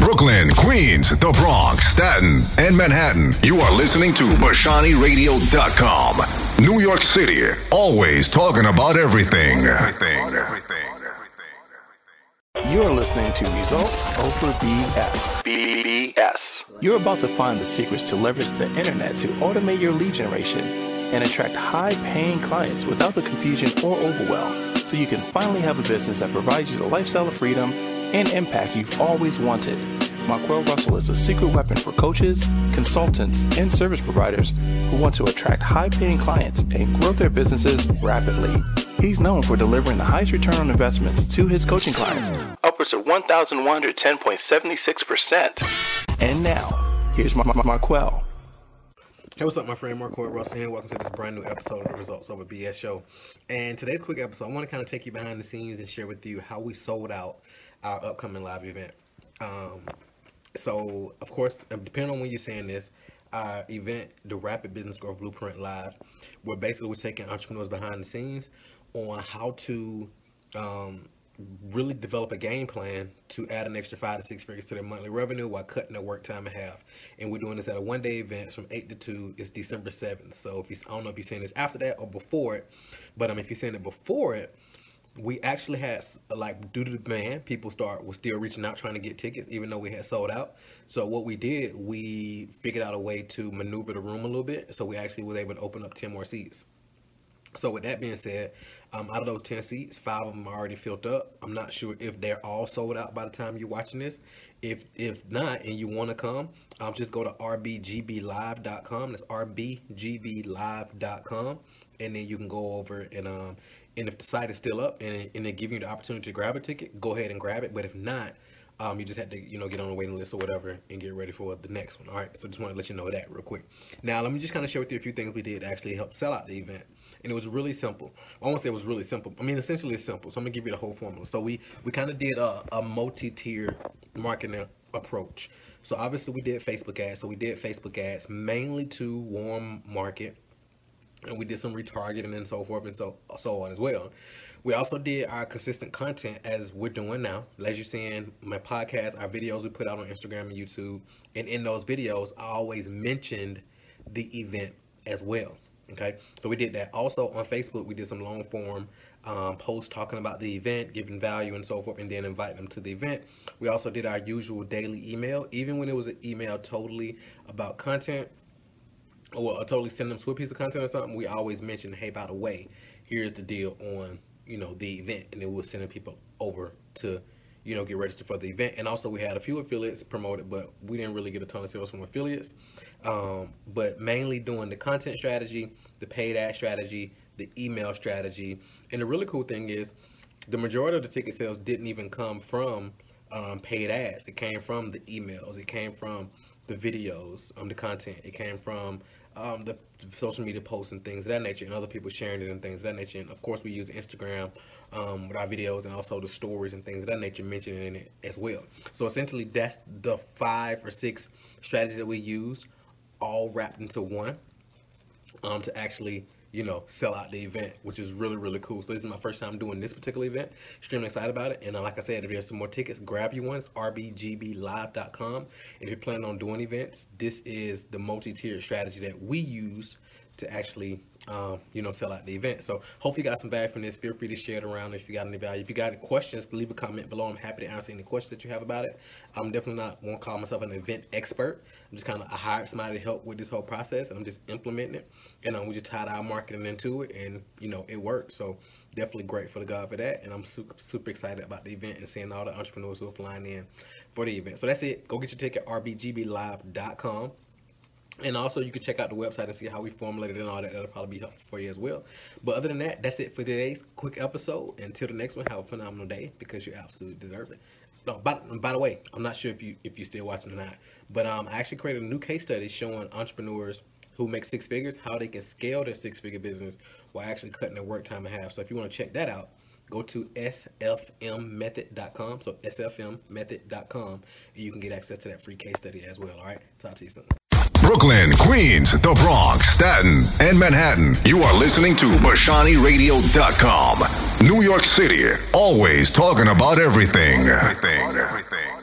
Brooklyn, Queens, the Bronx, Staten, and Manhattan. You are listening to BashaniRadio.com. New York City, always talking about everything. You're listening to Results Over BS. BS. You're about to find the secrets to leverage the internet to automate your lead generation and attract high-paying clients without the confusion or overwhelm, so you can finally have a business that provides you the lifestyle of freedom and impact you've always wanted. Marquel Russell is a secret weapon for coaches, consultants, and service providers who want to attract high-paying clients and grow their businesses rapidly. He's known for delivering the highest return on investments to his coaching clients, upwards of 1,110.76%. And now, here's Marquel. Hey, what's up, my friend? Marquel Russell here. Welcome to this brand new episode of the Results Over BS show. And today's quick episode, I want to kind of take you behind the scenes and share with you how we sold out our upcoming live event. So, of course, depending on when you're saying this, our event, the Rapid Business Growth Blueprint Live, where basically we're taking entrepreneurs behind the scenes on how to really develop a game plan to add an extra 5 to 6 figures to their monthly revenue while cutting their work time in half. And we're doing this at a one-day event from 8 to 2. It's December 7th. So I don't know if you're saying this after that or before it, but if you're saying it before it, we actually had, due to the demand, people were still reaching out trying to get tickets, even though we had sold out. So what we did, we figured out a way to maneuver the room a little bit. So we actually was able to open up 10 more seats. So with that being said, out of those 10 seats, 5 of them are already filled up. I'm not sure if they're all sold out by the time you're watching this. If not, and you want to come, just go to rbgblive.com. That's rbgblive.com. And then you can go over and if the site is still up and they give you the opportunity to grab a ticket, go ahead and grab it. But if not, you just have to, get on the waiting list or whatever and get ready for the next one. All right. So just want to let you know that real quick. Now, let me just kind of share with you a few things we did to actually help sell out the event. And it was really simple. I won't say it was really simple. Essentially it's simple. So I'm gonna give you the whole formula. So we kind of did a multi-tier marketing approach. So obviously we did Facebook ads. So we did Facebook ads mainly to warm market. And we did some retargeting and so forth and so on as well. We also did our consistent content as we're doing now. As you're seeing my podcast, our videos we put out on Instagram and YouTube. And in those videos, I always mentioned the event as well. Okay, so we did that. Also on Facebook, we did some long form posts talking about the event, giving value and so forth, and then invite them to the event. We also did our usual daily email, even when it was an email totally about content, or totally send them to a piece of content or something. We always mention, hey, by the way, here's the deal on the event, and then we're sending people over to get registered for the event. And also we had a few affiliates promoted, but we didn't really get a ton of sales from affiliates. But mainly doing the content strategy, the paid ad strategy, the email strategy. And the really cool thing is the majority of the ticket sales didn't even come from paid ads. It came from the emails. It came from the videos, the content. It came from the social media posts and things of that nature, and other people sharing it and things of that nature. And of course we use Instagram with our videos, and also the stories and things of that nature mentioned in it as well. So essentially that's the 5 or 6 strategies that we used, all wrapped into one to actually sell out the event, which is really, really cool. So this is my first time doing this particular event. Extremely excited about it. And like I said, if there's some more tickets, grab you ones, rbgblive.com. And if you're planning on doing events, this is the multi-tiered strategy that we used to actually, sell out the event. So hopefully you got some value from this. Feel free to share it around if you got any value. If you got any questions, leave a comment below. I'm happy to answer any questions that you have about it. I'm definitely won't call myself an event expert. I'm just I hired somebody to help with this whole process, and I'm just implementing it. And we just tied our marketing into it, and it worked. So definitely grateful to God for that. And I'm super, super excited about the event and seeing all the entrepreneurs who are flying in for the event. So that's it. Go get your ticket, rbgblive.com. And also you can check out the website and see how we formulated and all that. That'll probably be helpful for you as well. But other than that, that's it for today's quick episode. Until the next one, have a phenomenal day, because you absolutely deserve it. No, by the way, I'm not sure if you're still watching or not, but I actually created a new case study showing entrepreneurs who make 6 figures, how they can scale their 6-figure business while actually cutting their work time in half. So if you want to check that out, go to sfmmethod.com. So sfmmethod.com, and you can get access to that free case study as well. All right, talk to you soon. Brooklyn, Queens, the Bronx, Staten, and Manhattan. You are listening to BashaniRadio.com. New York City, always talking about everything.